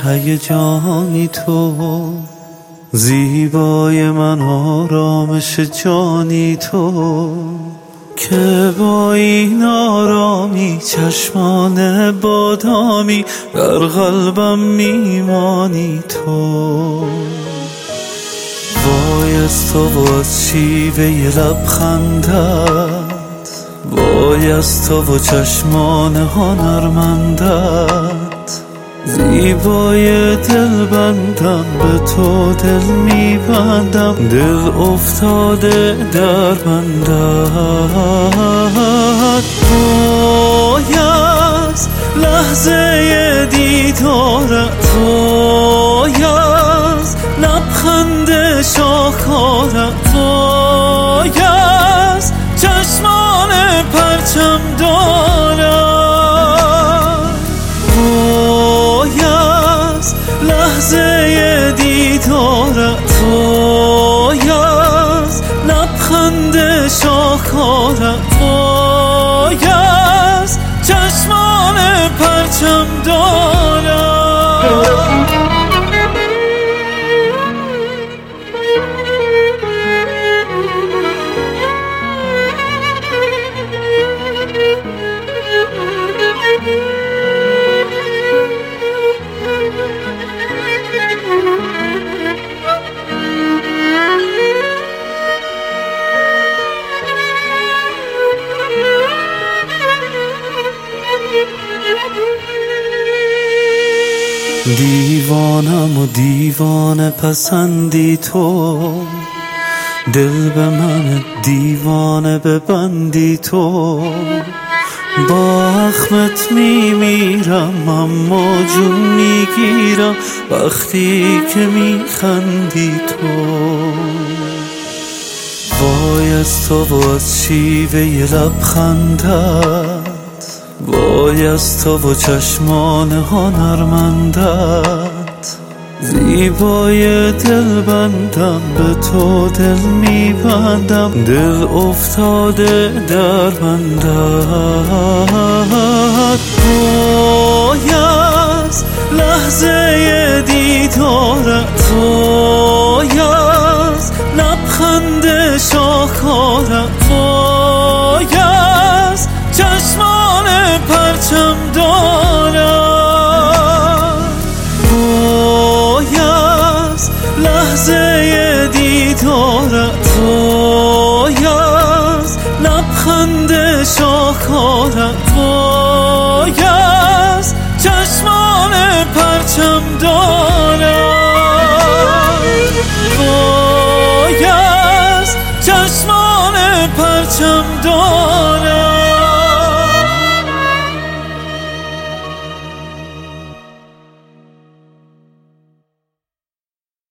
هیجانی تو، زیبای من آرامش جانی تو، که با این آرامی چشمان بادامی در قلبم میمانی تو. وای از تو و از شیوه لبخندت، وای از تو و چشمان هنرمندت، زیبای دل بندم به تو دل میبندم، دل افتاده در بندت. وای از لحظه دیدارت، وای از لبخند شاخارت، وای از چشمان پرچم دارت، وای از لحظه دیدارت، وای از لبخند شاخارت، وای از چشمان پرچم دارت. دیوانم و دیوانه پسندی تو، دل به من دیوانه ببندی تو، با اخمت میمیرم اما جون میگیرم وقتی که میخندی تو. وای از تو و از شیوه لبخندت، وای از تو و چشمان هنرمندت، زیبای دل بندم به تو دل میبندم، دل افتاده در بندت. وای از لحظه دیدارت، وای از لبخند شاخارت،